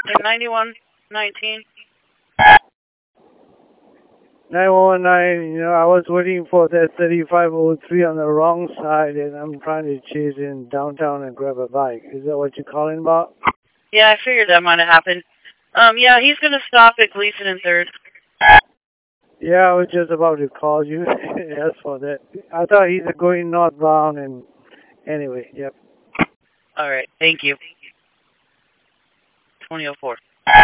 They're 9119. 919, I was waiting for that 3503 on the wrong side, and I'm trying to chase in downtown and grab a bike. Is that what you're calling about? Yeah, I figured that might have happened. Yeah, he's gonna stop at Gleason and 3rd. Yeah, I was just about to call you. As for that, I thought he's going northbound, and anyway, yep. Alright, thank you. 2004.